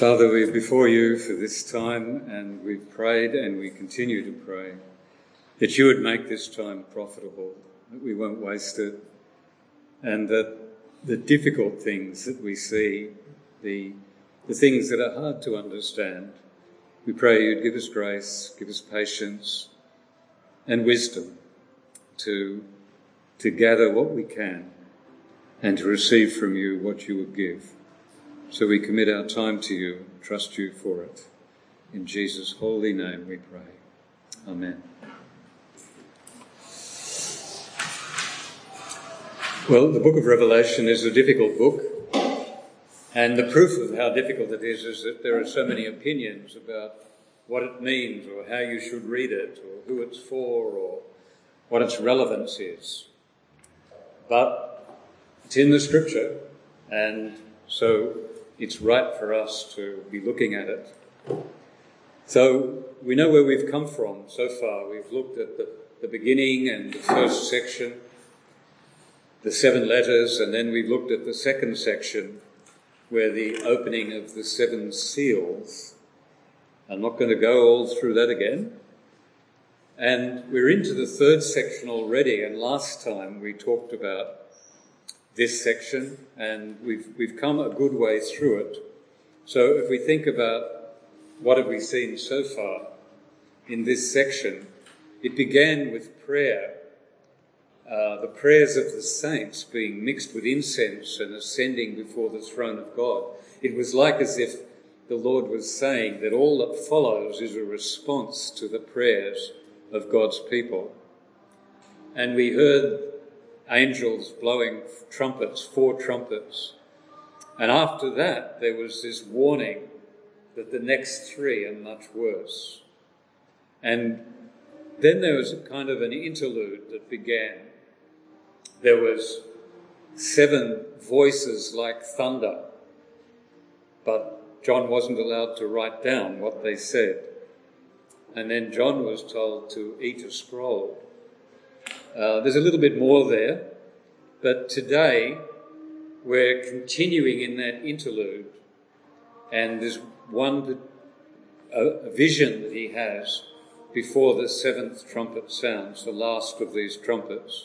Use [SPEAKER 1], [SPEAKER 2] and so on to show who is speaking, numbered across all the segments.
[SPEAKER 1] Father, we're before you for this time, and we've prayed and we continue to pray that you would make this time profitable, that we won't waste it, and that the difficult things that we see, the things that are hard to understand, we pray you'd give us grace, give us patience and wisdom to gather what we can and to receive from you what you would give. So we commit our time to you, trust you for it. In Jesus' holy name we pray. Amen. Well, the book of Revelation is a difficult book, and the proof of how difficult it is that there are so many opinions about what it means or how you should read it or who it's for or what its relevance is. But it's in the scripture, and so it's right for us to be looking at it. So we know where we've come from so far. We've looked at the beginning and the first section, the 7 letters, and then we've looked at the second section where the opening of the 7 seals. I'm not going to go all through that again. And we're into the third section already, and last time we talked about this section, and we've come a good way through it. So if we think about what have we seen so far in this section, it began with prayer, the prayers of the saints being mixed with incense and ascending before the throne of God. It was like as if the Lord was saying that all that follows is a response to the prayers of God's people. And we heard angels blowing trumpets, 4 trumpets. And after that, there was this warning that the next 3 are much worse. And then there was a kind of an interlude that began. There was 7 voices like thunder, but John wasn't allowed to write down what they said. And then John was told to eat a scroll. There's a little bit more there, but today we're continuing in that interlude, and there's a vision that he has before the 7th trumpet sounds, the last of these trumpets.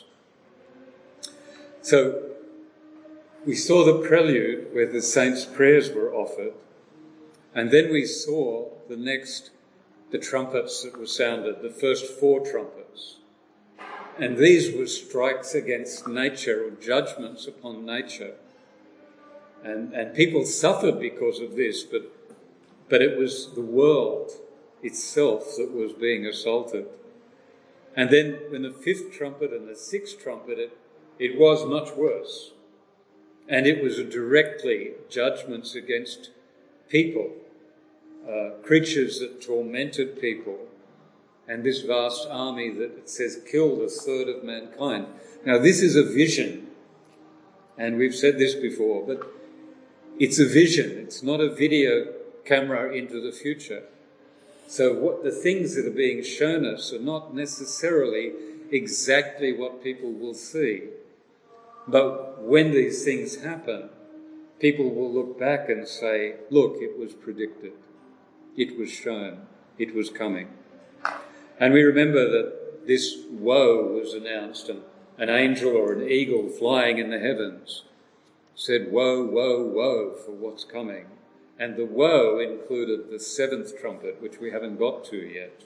[SPEAKER 1] So we saw the prelude where the saints' prayers were offered, and then we saw the trumpets that were sounded, the first 4 trumpets. And these were strikes against nature or judgments upon nature. And people suffered because of this, but it was the world itself that was being assaulted. And then when the 5th trumpet and the 6th trumpet, it was much worse. And it was directly judgments against people, creatures that tormented people, and this vast army that it says killed 1/3 of mankind. Now, this is a vision, and we've said this before, but it's a vision. It's not a video camera into the future. So what the things that are being shown us are not necessarily exactly what people will see. But when these things happen, people will look back and say, look, it was predicted. It was shown. It was coming. And we remember that this woe was announced, and an angel or an eagle flying in the heavens said, woe, woe, woe for what's coming. And the woe included the 7th trumpet, which we haven't got to yet.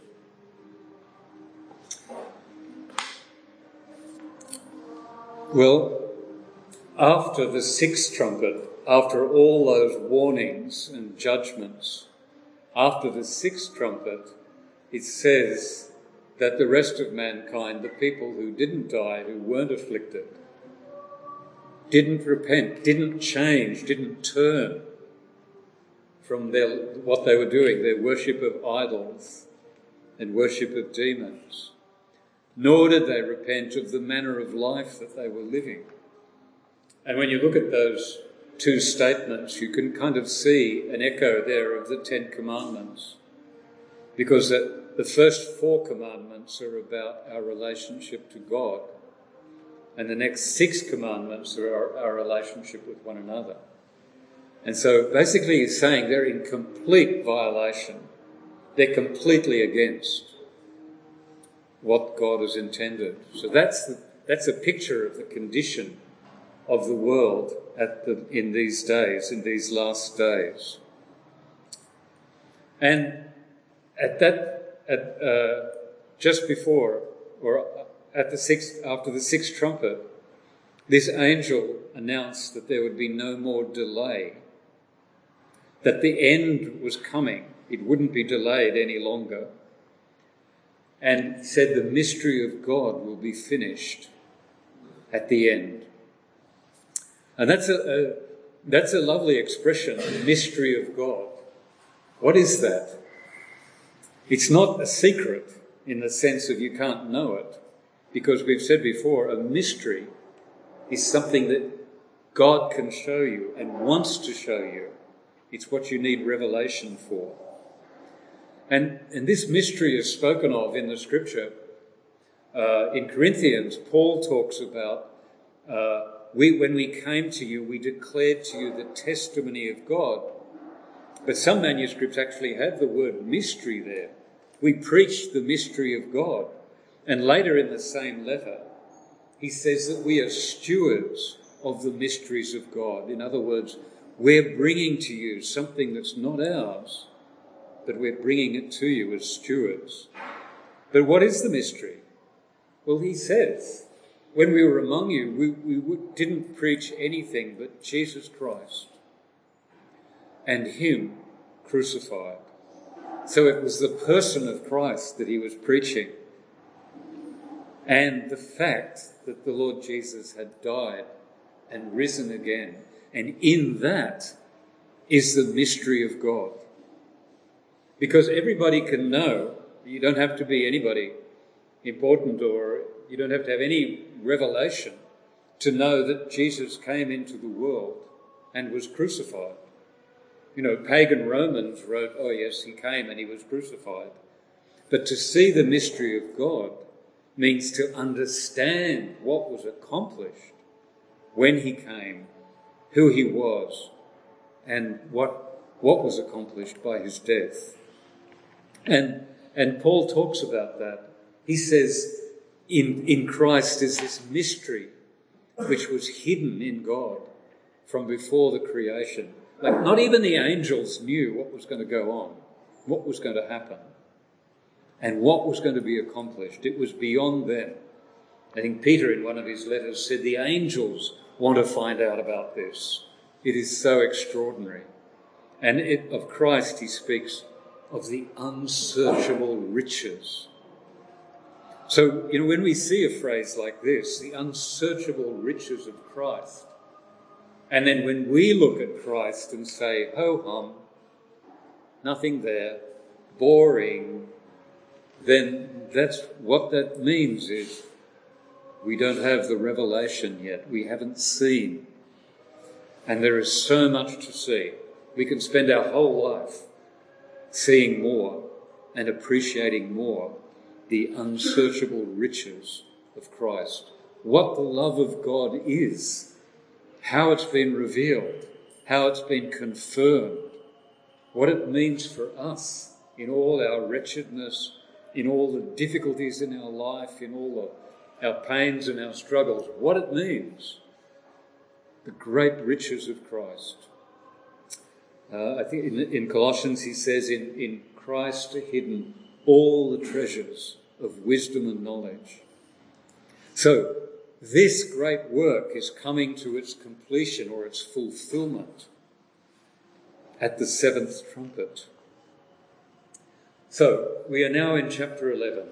[SPEAKER 1] Well, after the 6th trumpet, after all those warnings and judgments, after the 6th trumpet, it says that the rest of mankind, the people who didn't die, who weren't afflicted, didn't repent, didn't change, didn't turn from what they were doing, their worship of idols and worship of demons, nor did they repent of the manner of life that they were living. And when you look at those 2 statements, you can kind of see an echo there of the 10 Commandments, because the first 4 commandments are about our relationship to God, and the next 6 commandments are our relationship with one another. And so basically he's saying they're in complete violation. They're completely against what God has intended. So that's a picture of the condition of the world in these days, in these last days. And just before, or after the sixth trumpet, this angel announced that there would be no more delay, that the end was coming. It wouldn't be delayed any longer. And said the mystery of God will be finished at the end. And that's a lovely expression, the mystery of God. What is that? It's not a secret in the sense of you can't know it, because we've said before, a mystery is something that God can show you and wants to show you. It's what you need revelation for. And this mystery is spoken of in the scripture. In Corinthians, Paul talks about, when we came to you, we declared to you the testimony of God. But some manuscripts actually have the word mystery there. We preached the mystery of God. And later in the same letter, he says that we are stewards of the mysteries of God. In other words, we're bringing to you something that's not ours, but we're bringing it to you as stewards. But what is the mystery? Well, he says, when we were among you, we didn't preach anything but Jesus Christ and him crucified. So it was the person of Christ that he was preaching, and the fact that the Lord Jesus had died and risen again. And in that is the mystery of God. Because everybody can know, you don't have to be anybody important, or you don't have to have any revelation to know that Jesus came into the world and was crucified. You know, pagan Romans wrote, oh yes, he came and he was crucified. But to see the mystery of God means to understand what was accomplished when he came, who he was, and what was accomplished by his death. And Paul talks about that. He says, in Christ is this mystery which was hidden in God from before the creation. Like, not even the angels knew what was going to go on, what was going to happen, and what was going to be accomplished. It was beyond them. I think Peter, in one of his letters, said the angels want to find out about this. It is so extraordinary. And of Christ he speaks of the unsearchable riches. So, when we see a phrase like this, the unsearchable riches of Christ, and then when we look at Christ and say, ho-hum, nothing there, boring, then that's what that means is we don't have the revelation yet. We haven't seen. And there is so much to see. We can spend our whole life seeing more and appreciating more the unsearchable riches of Christ. What the love of God is, how it's been revealed, how it's been confirmed, what it means for us in all our wretchedness, in all the difficulties in our life, in all our pains and our struggles, what it means, the great riches of Christ. I think in Colossians he says, in Christ are hidden all the treasures of wisdom and knowledge. So this great work is coming to its completion or its fulfillment at the seventh trumpet. So we are now in chapter 11.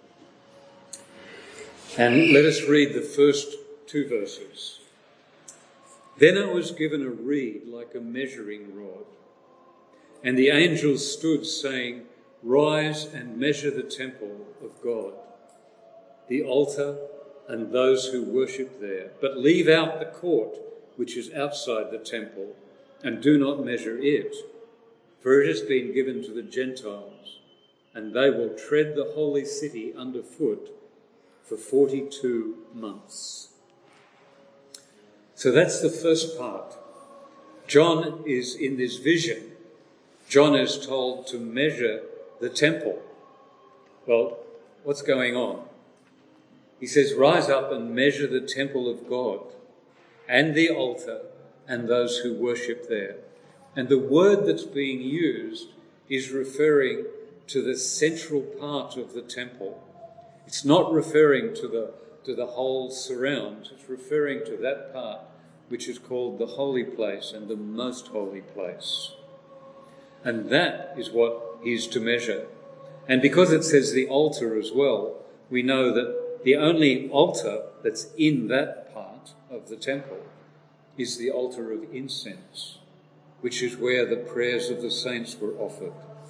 [SPEAKER 1] And let us read the first two verses. Then I was given a reed like a measuring rod, and the angels stood saying, rise and measure the temple of God, the altar and those who worship there, but leave out the court which is outside the temple, and do not measure it, for it has been given to the Gentiles, and they will tread the holy city underfoot for 42 months. So that's the first part. John is in this vision. John is told to measure the temple. Well, what's going on? He says, rise up and measure the temple of God and the altar and those who worship there. And the word that's being used is referring to the central part of the temple. It's not referring to the whole surround. It's referring to that part which is called the holy place and the most holy place. And that is what he's to measure. And because it says the altar as well, we know that the only altar that's in that part of the temple is the altar of incense, which is where the prayers of the saints were offered.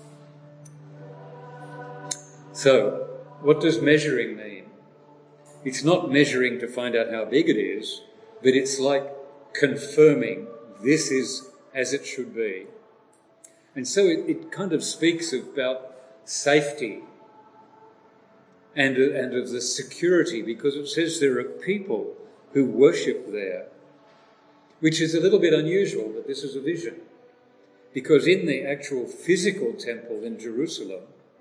[SPEAKER 1] So, what does measuring mean? It's not measuring to find out how big it is, but it's like confirming this is as it should be. And so it kind of speaks about safety and of the security, because it says there are people who worship there, which is a little bit unusual, but this is a vision. Because in the actual physical temple in Jerusalem,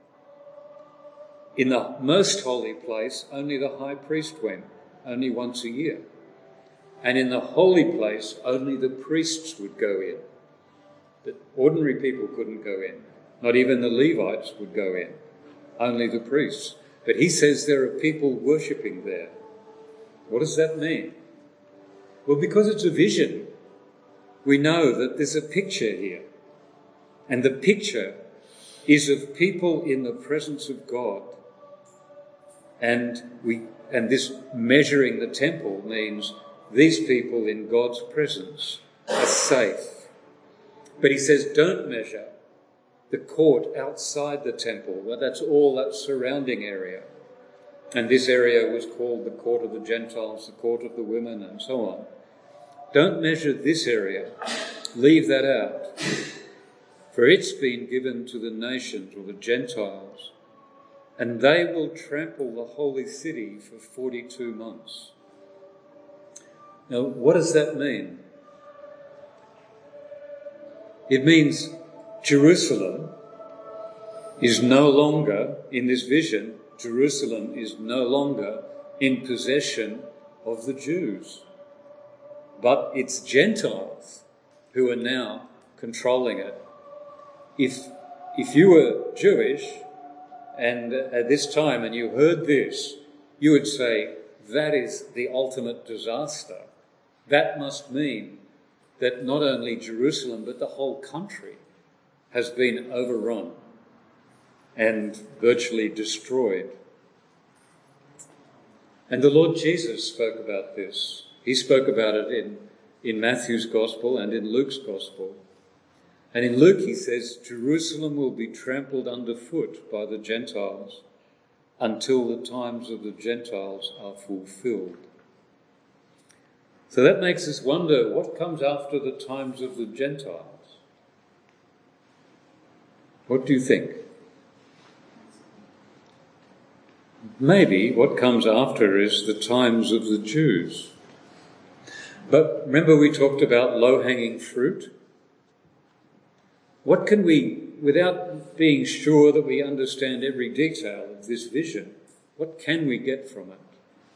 [SPEAKER 1] in the most holy place, only the high priest went, only once a year. And in the holy place, only the priests would go in. But ordinary people couldn't go in. Not even the Levites would go in, only the priests. But he says there are people worshipping there. What does that mean? Well, because it's a vision, we know that there's a picture here. And the picture is of people in the presence of God. And this measuring the temple means these people in God's presence are safe. But he says, don't measure the court outside the temple. Well, that's all that surrounding area. And this area was called the court of the Gentiles, the court of the women, and so on. Don't measure this area. Leave that out. For it's been given to the nations or the Gentiles, and they will trample the holy city for 42 months. Now, what does that mean? It means Jerusalem is no longer, in this vision, Jerusalem is no longer in possession of the Jews, but it's Gentiles who are now controlling it. If you were Jewish and at this time and you heard this, you would say, that is the ultimate disaster. That must mean that not only Jerusalem, but the whole country has been overrun and virtually destroyed. And the Lord Jesus spoke about this. He spoke about it in Matthew's Gospel and in Luke's Gospel. And in Luke he says, Jerusalem will be trampled underfoot by the Gentiles until the times of the Gentiles are fulfilled. So that makes us wonder, what comes after the times of the Gentiles? What do you think? Maybe what comes after is the times of the Jews. But remember we talked about low-hanging fruit? What can we, without being sure that we understand every detail of this vision, what can we get from it?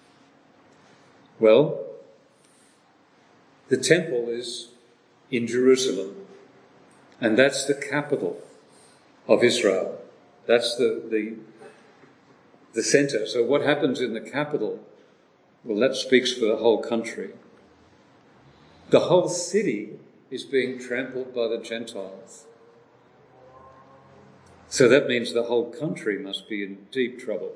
[SPEAKER 1] Well, the temple is in Jerusalem, and that's the capital of Israel. That's the centre. So what happens in the capital, well, that speaks for the whole country. The whole city is being trampled by the Gentiles. So that means the whole country must be in deep trouble.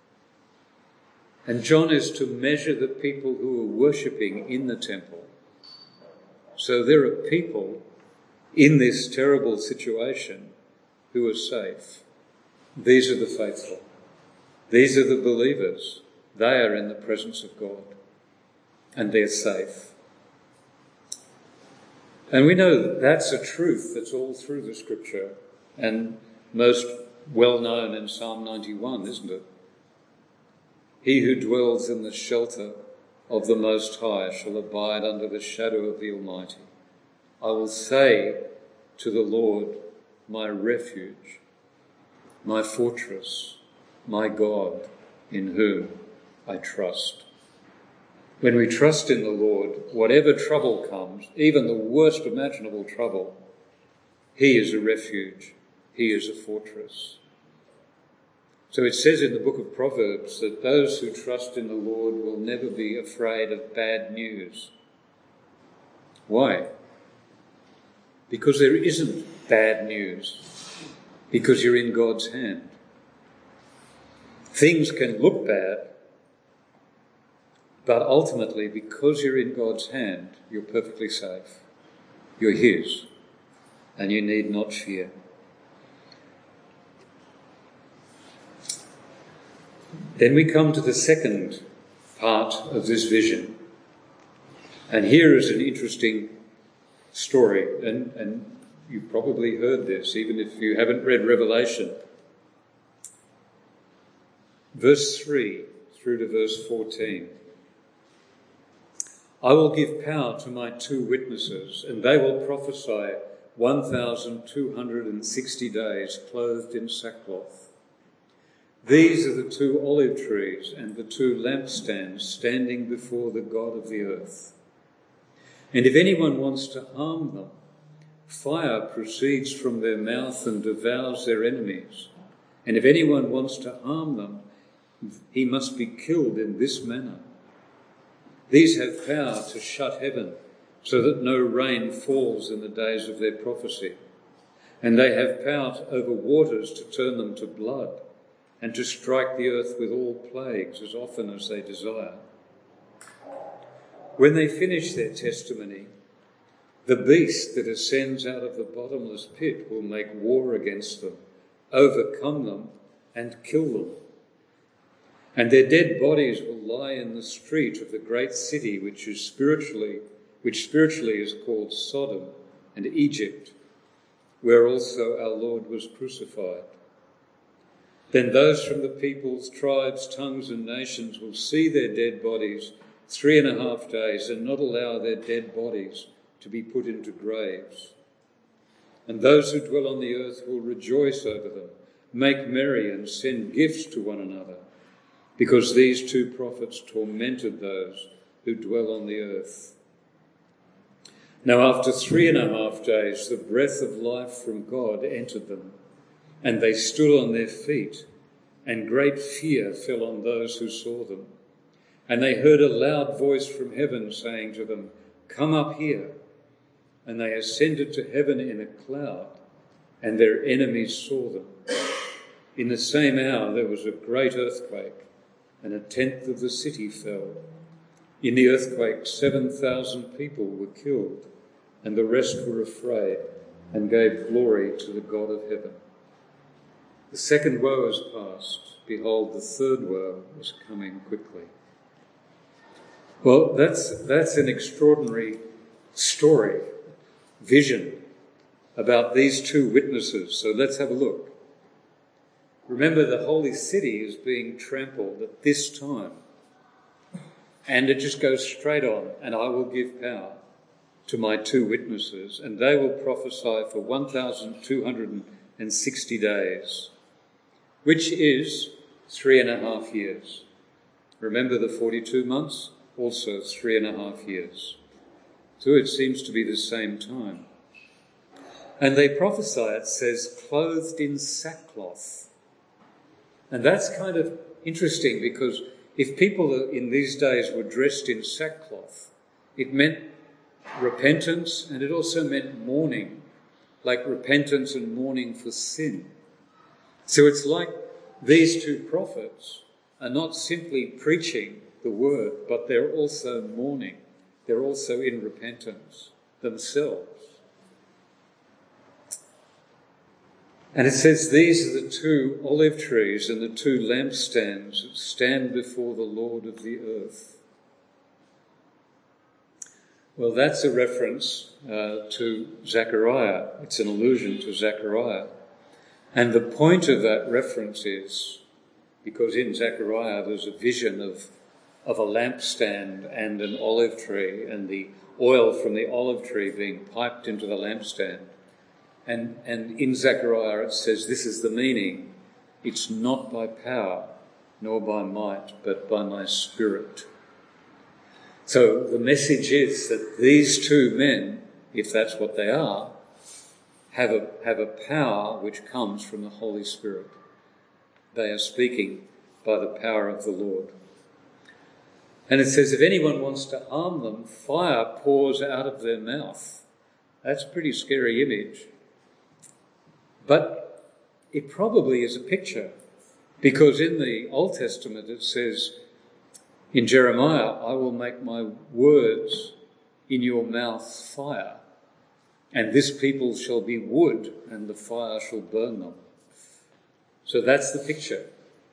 [SPEAKER 1] And John is to measure the people who are worshipping in the temple. So there are people in this terrible situation who are safe. These are the faithful. These are the believers. They are in the presence of God. And they're safe. And we know that's a truth that's all through the scripture and most well known in Psalm 91, isn't it? He who dwells in the shelter of the Most High shall abide under the shadow of the Almighty. I will say to the Lord, my refuge, my fortress, my God, in whom I trust. When we trust in the Lord, whatever trouble comes, even the worst imaginable trouble, he is a refuge, he is a fortress. So it says in the book of Proverbs that those who trust in the Lord will never be afraid of bad news. Why? Because there isn't bad news, because you're in God's hand. Things can look bad, but ultimately, because you're in God's hand, you're perfectly safe. You're his, and you need not fear. Then we come to the second part of this vision. And here is an interesting story, and you probably heard this, even if you haven't read Revelation. Verse 3 through to verse 14. I will give power to my 2 witnesses, and they will prophesy 1,260 days, clothed in sackcloth. These are the 2 olive trees and the 2 lampstands standing before the God of the earth. And if anyone wants to harm them, fire proceeds from their mouth and devours their enemies. And if anyone wants to harm them, he must be killed in this manner. These have power to shut heaven so that no rain falls in the days of their prophecy. And they have power over waters to turn them to blood, and to strike the earth with all plagues as often as they desire. When they finish their testimony, the beast that ascends out of the bottomless pit will make war against them, overcome them, and kill them. And their dead bodies will lie in the street of the great city, which spiritually is called Sodom and Egypt, where also our Lord was crucified. Then those from the peoples, tribes, tongues and nations will see their dead bodies 3.5 days and not allow their dead bodies to be put into graves. And those who dwell on the earth will rejoice over them, make merry and send gifts to one another, because these 2 prophets tormented those who dwell on the earth. Now after 3.5 days, the breath of life from God entered them, and they stood on their feet, and great fear fell on those who saw them. And they heard a loud voice from heaven saying to them, "Come up here." And they ascended to heaven in a cloud, and their enemies saw them. In the same hour there was a great earthquake, and 1/10 of the city fell. In the earthquake 7,000 people were killed, and the rest were afraid and gave glory to the God of heaven. The second woe has passed. Behold, the third woe is coming quickly. Well, that's an extraordinary story, vision about these 2 witnesses. So let's have a look. Remember, the holy city is being trampled at this time. And it just goes straight on. And I will give power to my 2 witnesses, and they will prophesy for 1,260 days, which is 3.5 years. Remember the 42 months? Also 3.5 years. So it seems to be the same time. And they prophesy, it says, clothed in sackcloth. And that's kind of interesting, because if people in these days were dressed in sackcloth, it meant repentance, and it also meant mourning, like repentance and mourning for sin. So it's like these 2 prophets are not simply preaching the word, but they're also mourning. They're also in repentance themselves. And it says, these are the 2 olive trees and the 2 lampstands that stand before the Lord of the earth. Well, that's a reference to Zechariah. It's an allusion to Zechariah. And the point of that reference is, because in Zechariah there's a vision of a lampstand and an olive tree, and the oil from the olive tree being piped into the lampstand. And in Zechariah it says this is the meaning. It's not by power nor by might, but by my Spirit. So the message is that these two men, if that's what they are, have a power which comes from the Holy Spirit. They are speaking by the power of the Lord. And it says, if anyone wants to harm them, fire pours out of their mouth. That's a pretty scary image. But it probably is a picture, because in the Old Testament it says, in Jeremiah, I will make my words in your mouth fire, and this people shall be wood, and the fire shall burn them. So that's the picture.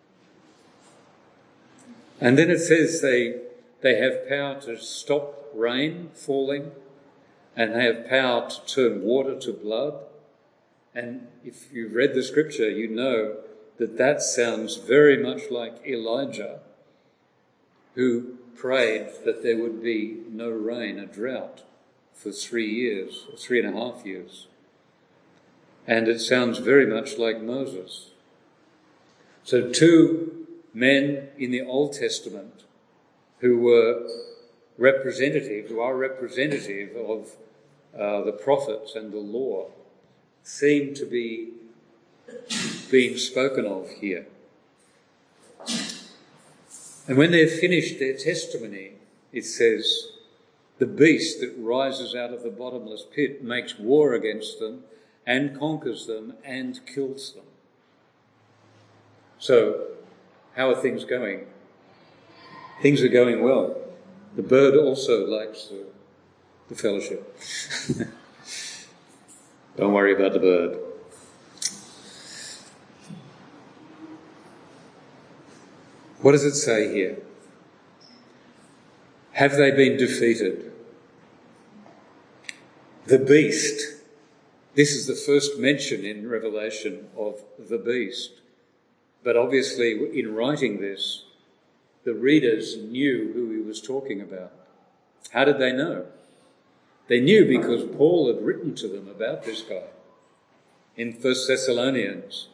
[SPEAKER 1] And then it says they have power to stop rain falling, and they have power to turn water to blood. And if you've read the scripture, you know that sounds very much like Elijah, who prayed that there would be no rain, a drought, for 3 years, or 3.5 years. And it sounds very much like Moses. So two men in the Old Testament who are representative of the prophets and the law seem to be being spoken of here. And when they've finished their testimony, it says, the beast that rises out of the bottomless pit makes war against them and conquers them and kills them. So, how are things going? Things are going well. The bird also likes the fellowship. Don't worry about the bird. What does it say here? Have they been defeated? The beast. This is the first mention in Revelation of the beast. But obviously, in writing this, the readers knew who he was talking about. How did they know? They knew because Paul had written to them about this guy in 1 Thessalonians,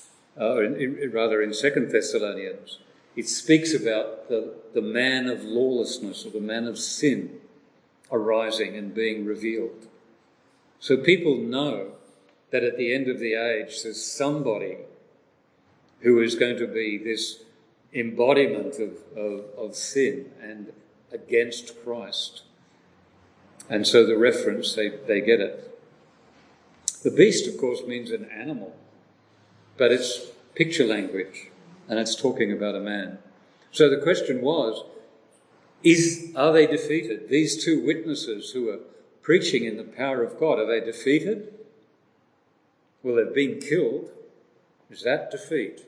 [SPEAKER 1] in 2 Thessalonians. It speaks about the man of lawlessness, or the man of sin, arising and being revealed. So people know that at the end of the age there's somebody who is going to be this embodiment of sin and against Christ. And so the reference, they get it. The beast, of course, means an animal, but it's picture language, and it's talking about a man. So the question was, are they defeated? These two witnesses who are preaching in the power of God, are they defeated? Well, they've been killed. Is that defeat?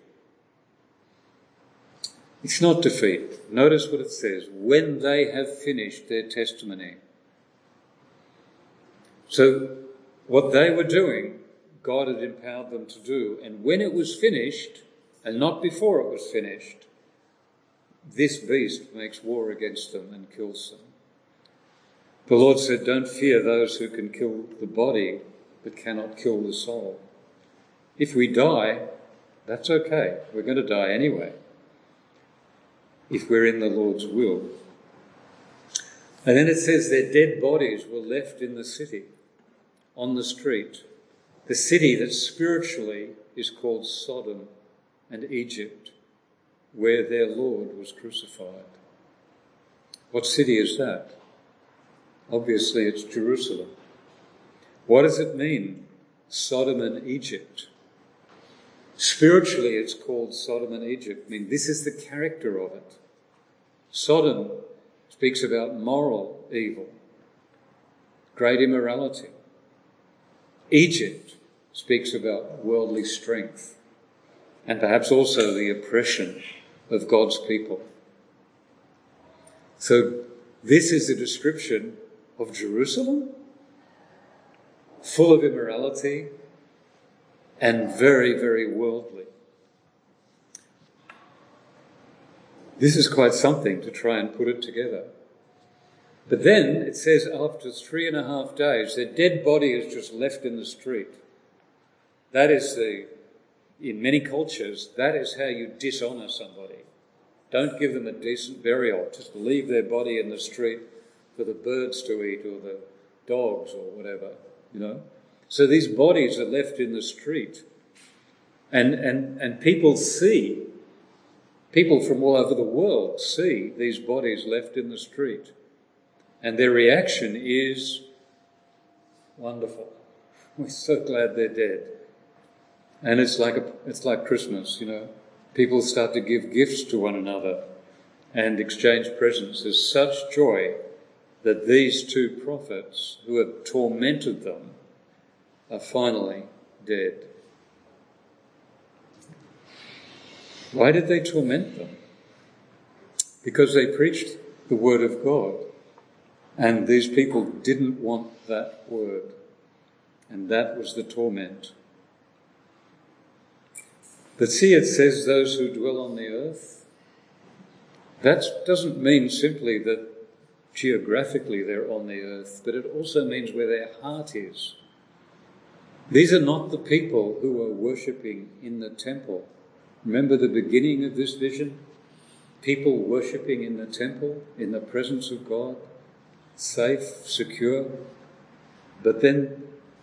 [SPEAKER 1] It's not defeat. Notice what it says, when they have finished their testimony. So what they were doing, God had empowered them to do. And when it was finished, and not before it was finished, this beast makes war against them and kills them. The Lord said, don't fear those who can kill the body but cannot kill the soul. If we die, that's okay. We're going to die anyway, if we're in the Lord's will. And then it says their dead bodies were left in the city, on the street, the city that spiritually is called Sodom and Egypt, where their Lord was crucified. What city is that? Obviously it's Jerusalem. What does it mean, Sodom and Egypt? Spiritually it's called Sodom and Egypt. I mean, this is the character of it. Sodom speaks about moral evil, great immorality. Egypt speaks about worldly strength and perhaps also the oppression of God's people. So this is a description of Jerusalem, full of immorality and very, very worldly. This is quite something to try and put it together. But then it says after 3.5 days, their dead body is just left in the street. That is in many cultures, that is how you dishonour somebody. Don't give them a decent burial. Just leave their body in the street for the birds to eat or the dogs or whatever, So these bodies are left in the street. And people from all over the world see these bodies left in the street. And their reaction is, wonderful. We're so glad they're dead. And it's like Christmas, People start to give gifts to one another and exchange presents. There's such joy that these two prophets who have tormented them are finally dead. Why did they torment them? Because they preached the word of God, and these people didn't want that word, and that was the torment. But see, it says those who dwell on the earth. That doesn't mean simply that geographically they're on the earth, but it also means where their heart is. These are not the people who are worshipping in the temple. Remember the beginning of this vision? People worshipping in the temple, in the presence of God, safe, secure. But then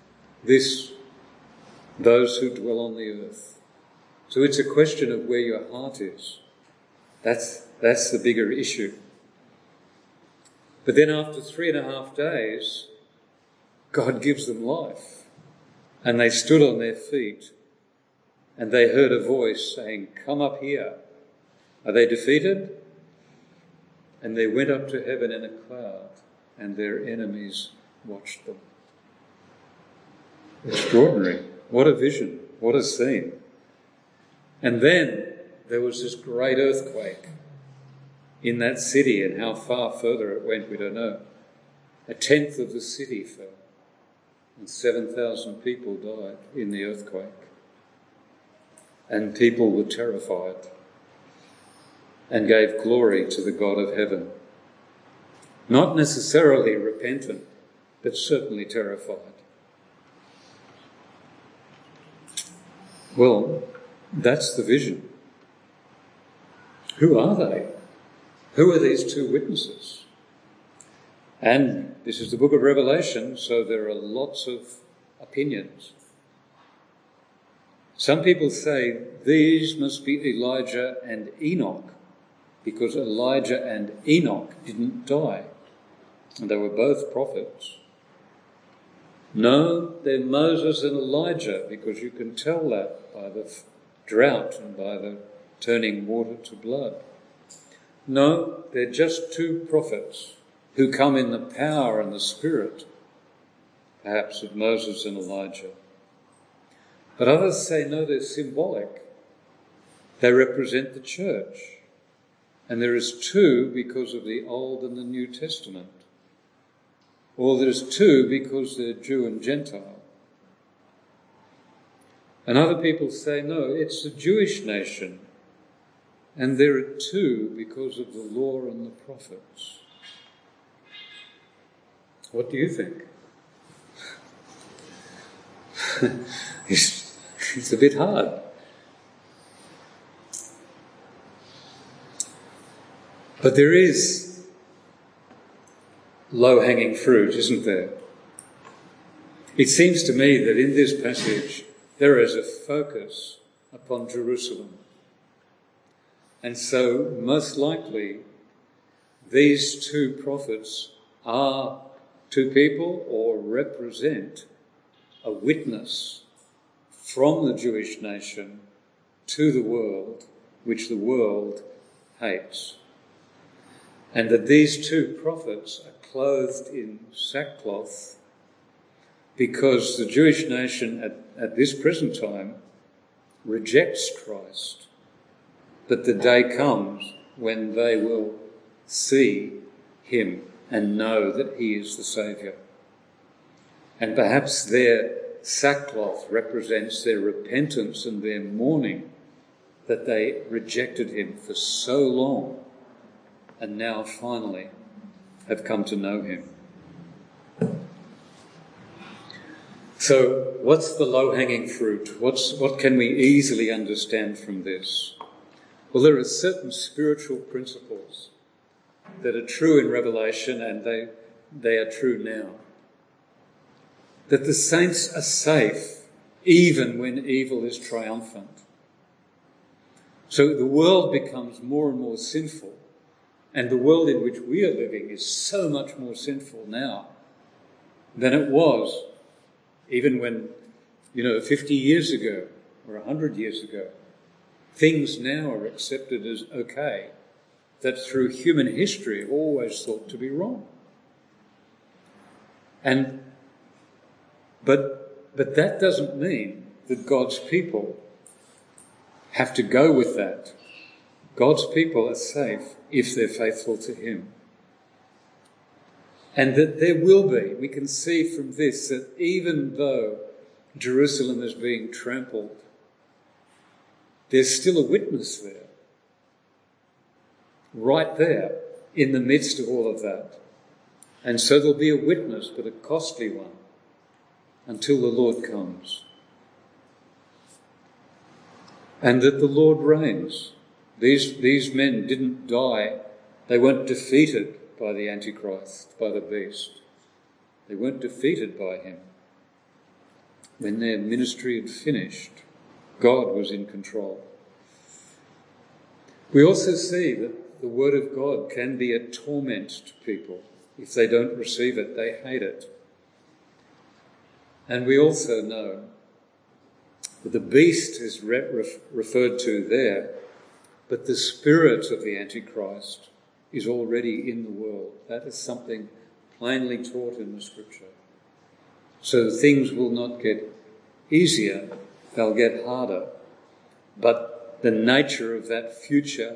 [SPEAKER 1] those who dwell on the earth. So it's a question of where your heart is. That's the bigger issue. But then after 3.5 days, God gives them life. And they stood on their feet and they heard a voice saying, "Come up here." Are they defeated? And they went up to heaven in a cloud and their enemies watched them. Extraordinary. What a vision. What a scene. And then there was this great earthquake in that city, and how far further it went, we don't know. 1/10 of the city fell, and 7,000 people died in the earthquake. And people were terrified and gave glory to the God of heaven. Not necessarily repentant, but certainly terrified. Well, that's the vision. Who are they? Who are these two witnesses? And this is the book of Revelation, so there are lots of opinions. Some people say these must be Elijah and Enoch, because Elijah and Enoch didn't die, and they were both prophets. No, they're Moses and Elijah, because you can tell that by the drought and by the turning water to blood. No, they're just two prophets who come in the power and the spirit, perhaps of Moses and Elijah. But others say, no, they're symbolic. They represent the church. And there is two because of the Old and the New Testament. Or there's two because they're Jew and Gentile. And other people say, no, it's the Jewish nation. And there are two because of the law and the prophets. What do you think? It's a bit hard. But there is low-hanging fruit, isn't there? It seems to me that in this passage there is a focus upon Jerusalem. And so most likely these two prophets are two people or represent a witness from the Jewish nation to the world, which the world hates. And that these two prophets are clothed in sackcloth because the Jewish nation at this present time rejects Christ. But the day comes when they will see him and know that he is the Saviour. And perhaps their sackcloth represents their repentance and their mourning that they rejected him for so long, and now finally have come to know him. So what's the low-hanging fruit? What can we easily understand from this? Well, there are certain spiritual principles that are true in Revelation, and they are true now. That the saints are safe even when evil is triumphant. So the world becomes more and more sinful, and the world in which we are living is so much more sinful now than it was even when, 50 years ago or 100 years ago. Things now are accepted as okay, that through human history are always thought to be wrong. But that doesn't mean that God's people have to go with that. God's people are safe if they're faithful to him. And that there will be, we can see from this, that even though Jerusalem is being trampled, there's still a witness there, right there, in the midst of all of that. And so there'll be a witness, but a costly one, until the Lord comes. And that the Lord reigns. These men didn't die. They weren't defeated by the Antichrist, by the beast. They weren't defeated by him. When their ministry had finished, God was in control. We also see that the word of God can be a torment to people. If they don't receive it, they hate it. And we also know that the beast is referred to there, but the spirit of the Antichrist is already in the world. That is something plainly taught in the Scripture. So things will not get easier, they'll get harder. But the nature of that future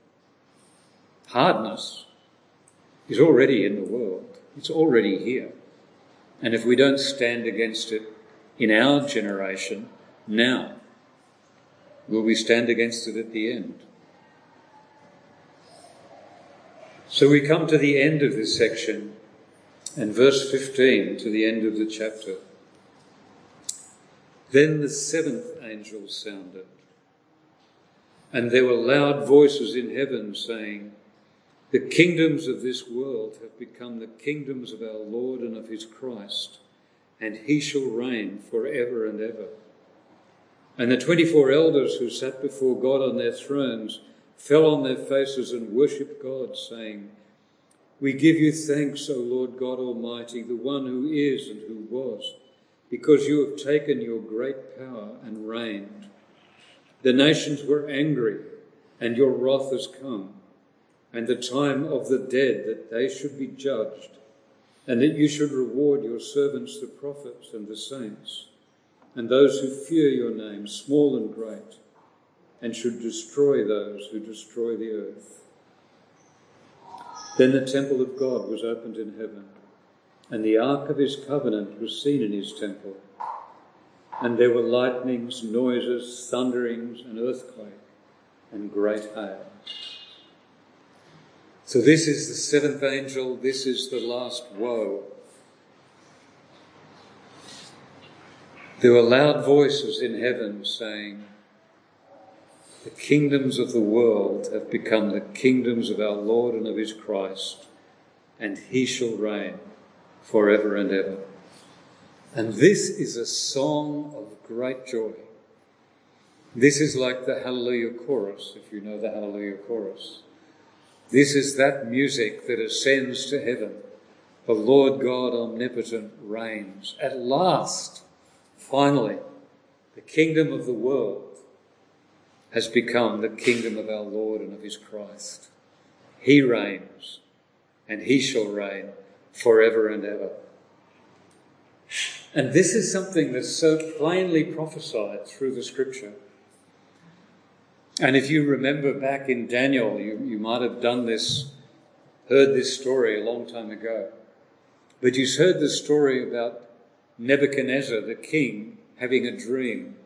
[SPEAKER 1] hardness is already in the world. It's already here. And if we don't stand against it in our generation now, will we stand against it at the end? So we come to the end of this section, and verse 15 to the end of the chapter. Then the seventh angel sounded, and there were loud voices in heaven saying, "The kingdoms of this world have become the kingdoms of our Lord and of his Christ, and he shall reign forever and ever." And the 24 elders who sat before God on their thrones fell on their faces and worshipped God, saying, "We give you thanks, O Lord God Almighty, the one who is and who was, because you have taken your great power and reigned. The nations were angry, and your wrath has come, and the time of the dead that they should be judged, and that you should reward your servants the prophets and the saints, and those who fear your name, small and great, and should destroy those who destroy the earth." Then the temple of God was opened in heaven, and the ark of his covenant was seen in his temple. And there were lightnings, noises, thunderings, an earthquake, and great hail. So this is the seventh angel, this is the last woe. There were loud voices in heaven saying, "The kingdoms of the world have become the kingdoms of our Lord and of his Christ, and he shall reign forever and ever." And this is a song of great joy. This is like the Hallelujah chorus, if you know the Hallelujah chorus. This is that music that ascends to heaven. The Lord God omnipotent reigns. At last, finally, the kingdom of the world has become the kingdom of our Lord and of his Christ. He reigns, and he shall reign forever and ever. And this is something that's so plainly prophesied through the Scripture. And if you remember back in Daniel, you might have heard this story a long time ago. But you heard the story about Nebuchadnezzar, the king, having a dream.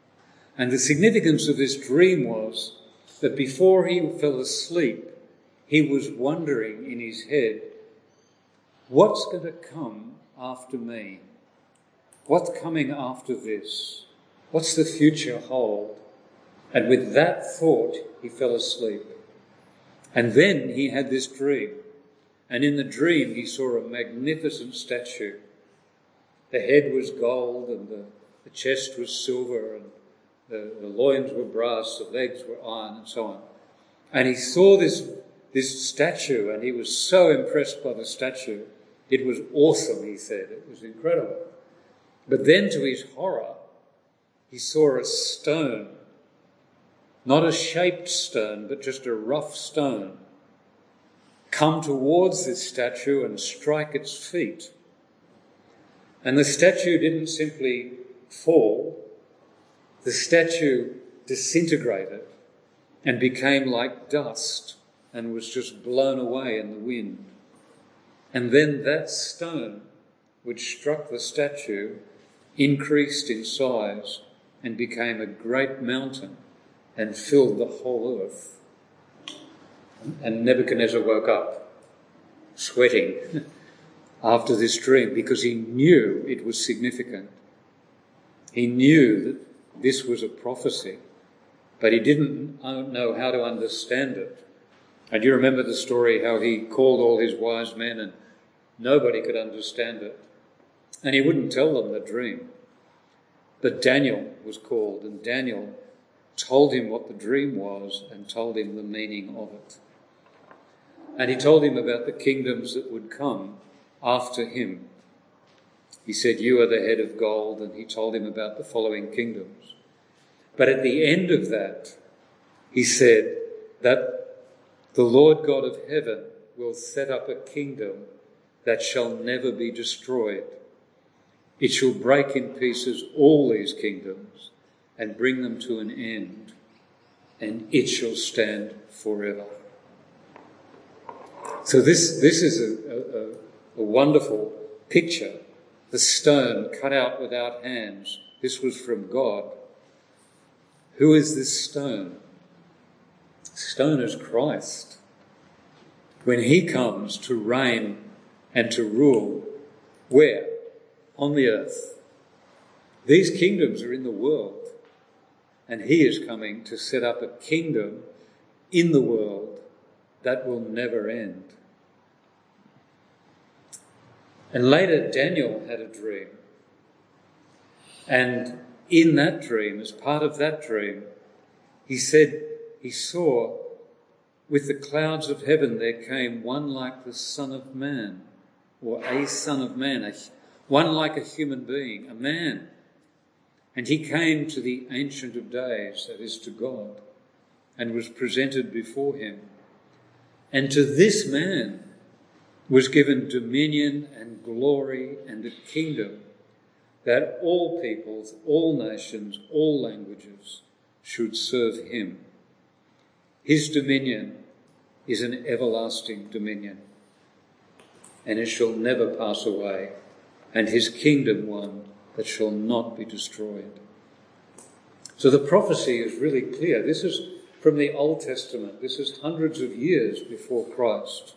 [SPEAKER 1] And the significance of this dream was that before he fell asleep, he was wondering in his head, what's going to come after me? What's coming after this? What's the future hold? And with that thought, he fell asleep. And then he had this dream. And in the dream, he saw a magnificent statue. The head was gold, and the chest was silver, and the loins were brass, the legs were iron, and so on. And he saw this statue, and he was so impressed by the statue. It was awesome, he said. It was incredible. But then, to his horror, he saw a stone, not a shaped stone, but just a rough stone, come towards this statue and strike its feet. And the statue didn't simply fall. The statue disintegrated and became like dust and was just blown away in the wind. And then that stone, which struck the statue, increased in size and became a great mountain and filled the whole earth. And Nebuchadnezzar woke up, sweating, after this dream, because he knew it was significant. He knew that this was a prophecy, but he didn't know how to understand it. And you remember the story how he called all his wise men and nobody could understand it. And he wouldn't tell them the dream. But Daniel was called, and Daniel told him what the dream was and told him the meaning of it. And he told him about the kingdoms that would come after him. He said, "You are the head of gold," and he told him about the following kingdoms. But at the end of that, he said that the Lord God of heaven will set up a kingdom that shall never be destroyed. It shall break in pieces all these kingdoms and bring them to an end, and it shall stand forever. So this is a wonderful picture. The stone cut out without hands. This was from God. Who is this stone? The stone is Christ. When he comes to reign and to rule, where? On the earth. These kingdoms are in the world, and he is coming to set up a kingdom in the world that will never end. And later Daniel had a dream. And in that dream, as part of that dream, he said he saw with the clouds of heaven there came one like the Son of Man, or a Son of Man, one like a human being, a man. And he came to the Ancient of Days, that is to God, and was presented before him. And to this man was given dominion and glory and a kingdom that all peoples, all nations, all languages should serve him. His dominion is an everlasting dominion, and it shall never pass away, and his kingdom one that shall not be destroyed. So the prophecy is really clear. This is from the Old Testament. This is hundreds of years before Christ,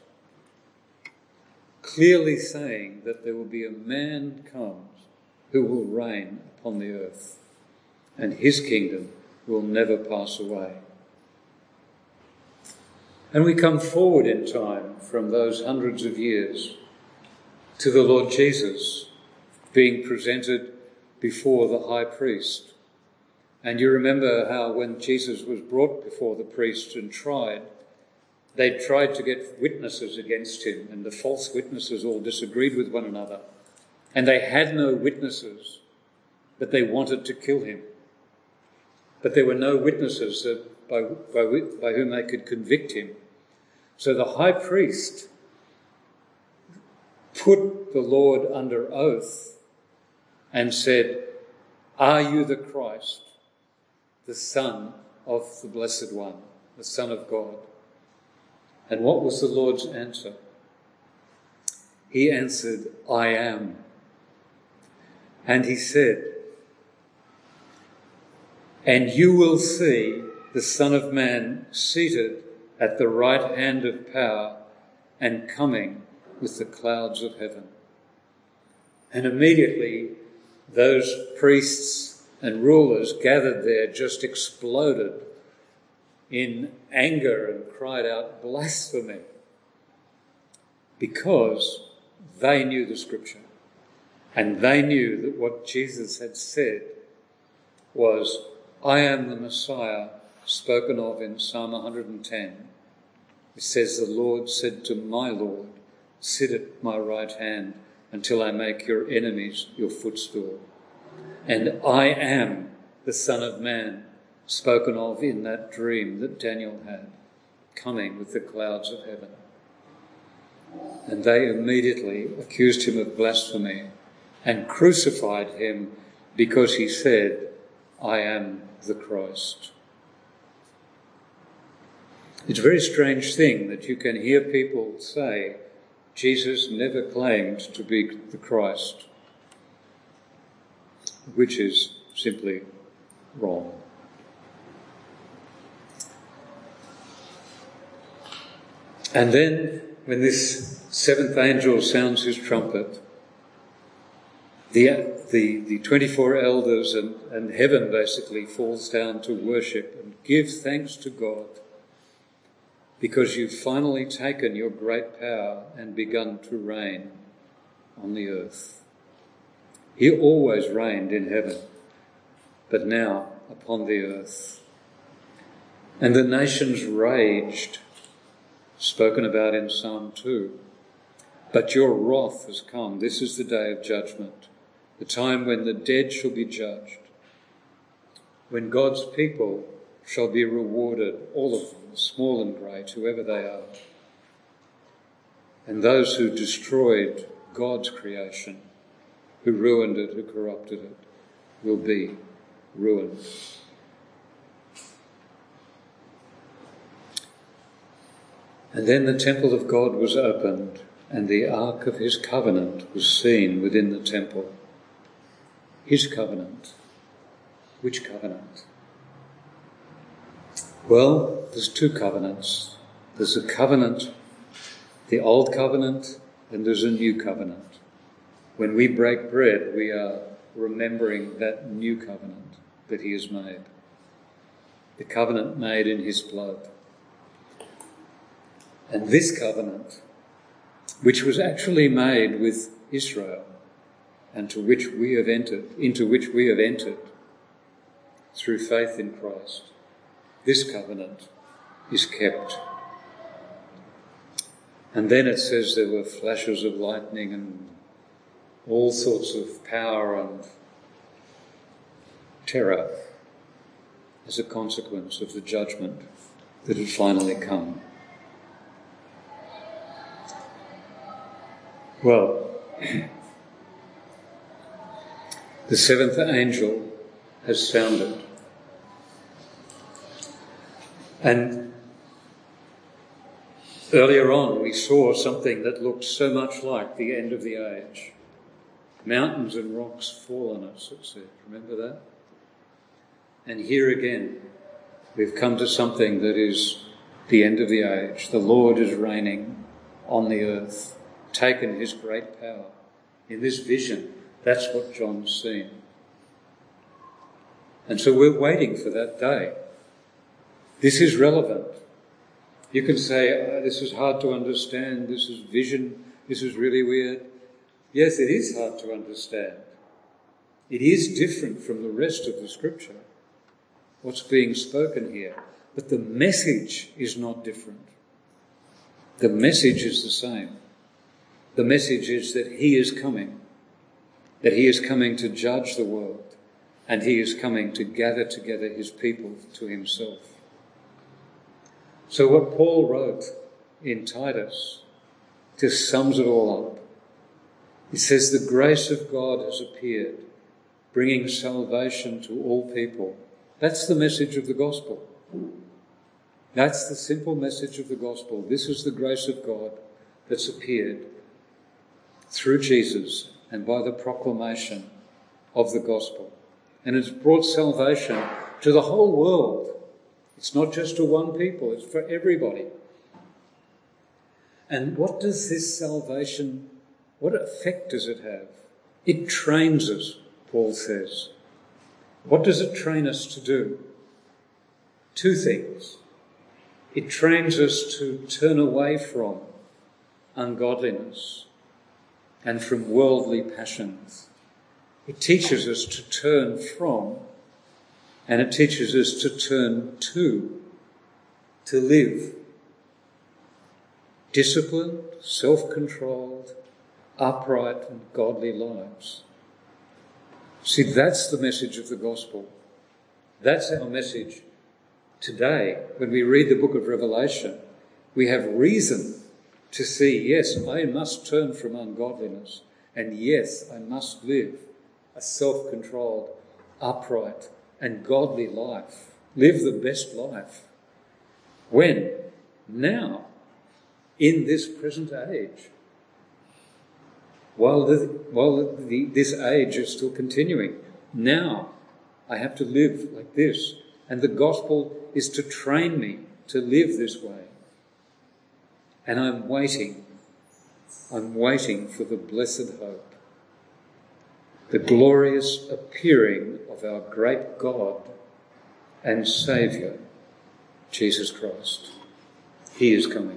[SPEAKER 1] clearly saying that there will be a man comes who will reign upon the earth, and his kingdom will never pass away. And we come forward in time from those hundreds of years to the Lord Jesus being presented before the high priest. And you remember how when Jesus was brought before the priest and tried, they tried to get witnesses against him, and the false witnesses all disagreed with one another. And they had no witnesses, but they wanted to kill him. But there were no witnesses by whom they could convict him. So the high priest put the Lord under oath and said, "Are you the Christ, the Son of the Blessed One, the Son of God?" And what was the Lord's answer? He answered, "I am." And he said, "And you will see the Son of Man seated at the right hand of power and coming with the clouds of heaven. And immediately those priests and rulers gathered there just exploded in anger and cried out, "Blasphemy!" Because they knew the scripture and they knew that what Jesus had said was, "I am the Messiah," spoken of in Psalm 110. It says, "The Lord said to my Lord, sit at my right hand until I make your enemies your footstool." And "I am the Son of Man," spoken of in that dream that Daniel had, coming with the clouds of heaven. And they immediately accused him of blasphemy and crucified him because he said, "I am the Christ." It's a very strange thing that you can hear people say Jesus never claimed to be the Christ, which is simply wrong. And then when this seventh angel sounds his trumpet, the 24 elders and heaven basically falls down to worship and give thanks to God because you've finally taken your great power and begun to reign on the earth. He always reigned in heaven, but now upon the earth. And the nations raged, spoken about in Psalm 2. But your wrath has come. This is the day of judgment, the time when the dead shall be judged, when God's people shall be rewarded, all of them, small and great, whoever they are. And those who destroyed God's creation, who ruined it, who corrupted it, will be ruined. And then the temple of God was opened, and the ark of his covenant was seen within the temple. His covenant. Which covenant? Well, there's two covenants. There's a covenant, the old covenant, and there's a new covenant. When we break bread, we are remembering that new covenant that he has made. The covenant made in his blood. And this covenant, which was actually made with Israel, and into which we have entered through faith in Christ, this covenant is kept. And then it says there were flashes of lightning and all sorts of power and terror as a consequence of the judgment that had finally come. Well, the seventh angel has sounded. And earlier on we saw something that looked so much like the end of the age. Mountains and rocks fall on us, it said. Remember that? And here again, we've come to something that is the end of the age. The Lord is reigning on the earth, taken his great power. In this vision, that's what John's seen. And so we're waiting for that day. This is relevant. You can say, this is hard to understand, this is vision, this is really weird. Yes, it is hard to understand. It is different from the rest of the scripture, what's being spoken here. But the message is not different. The message is the same. The message is that he is coming, that he is coming to judge the world, and he is coming to gather together his people to himself. So what Paul wrote in Titus just sums it all up. He says, the grace of God has appeared, bringing salvation to all people. That's the message of the gospel. That's the simple message of the gospel. This is the grace of God that's appeared through Jesus and by the proclamation of the gospel. And it's brought salvation to the whole world, It's not just to one people, it's for everybody. And what does this salvation, what effect does it have? It trains us, Paul says. What does it train us to do? Two things. It trains us to turn away from ungodliness and from worldly passions. It teaches us to turn from, and it teaches us to turn to live disciplined, self-controlled, upright and godly lives. See, that's the message of the gospel. That's our message today. When we read the book of Revelation, we have reason to see, yes, I must turn from ungodliness, and yes, I must live a self-controlled, upright and godly life. Live the best life. When? Now. In this present age. While this age is still continuing. Now I have to live like this. And the gospel is to train me to live this way. And I'm waiting for the blessed hope. The glorious appearing of our great God and Saviour, Jesus Christ. He is coming.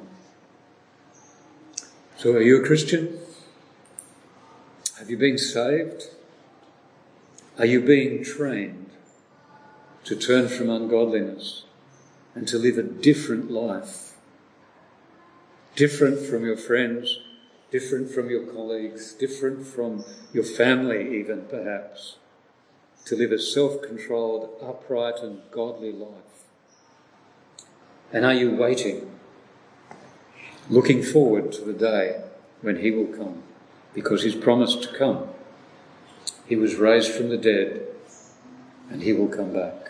[SPEAKER 1] So are you a Christian? Have you been saved? Are you being trained to turn from ungodliness and to live a different life? Different from your friends, different from your colleagues, different from your family even, perhaps. To live a self-controlled, upright and godly life. And are you waiting? Looking forward to the day when he will come, because he's promised to come. He was raised from the dead, and he will come back.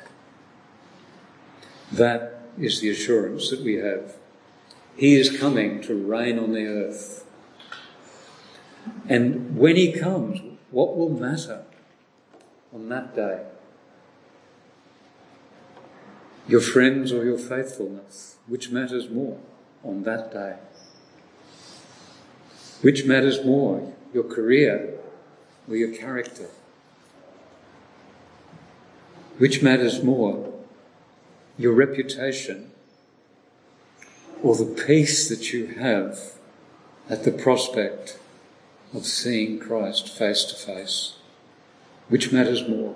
[SPEAKER 1] That is the assurance that we have. He is coming to reign on the earth. And when he comes, what will matter on that day? Your friends or your faithfulness? Which matters more on that day? Which matters more, your career or your character? Which matters more, your reputation or the peace that you have at the prospect of seeing Christ face to face? Which matters more?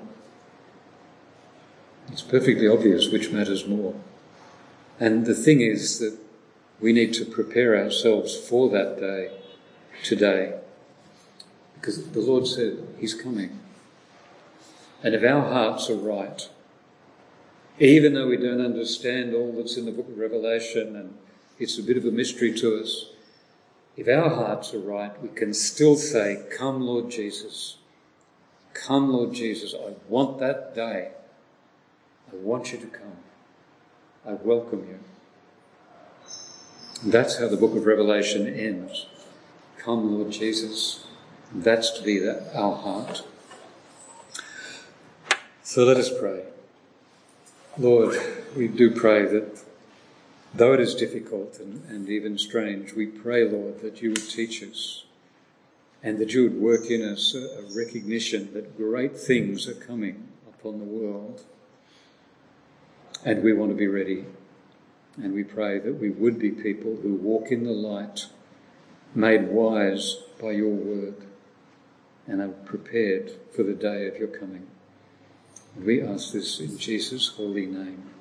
[SPEAKER 1] It's perfectly obvious which matters more. And the thing is that we need to prepare ourselves for that day today, because the Lord said he's coming. And if our hearts are right, even though we don't understand all that's in the book of Revelation and it's a bit of a mystery to us, if our hearts are right, we can still say, come Lord Jesus, come Lord Jesus, I want that day. I want you to come. I welcome you. And that's how the book of Revelation ends. Come, Lord Jesus. And that's to be our heart. So let us pray. Lord, we do pray that though it is difficult and even strange, we pray, Lord, that you would teach us and that you would work in us a recognition that great things are coming upon the world. And we want to be ready. And we pray that we would be people who walk in the light, made wise by your word, and are prepared for the day of your coming. And we ask this in Jesus' holy name.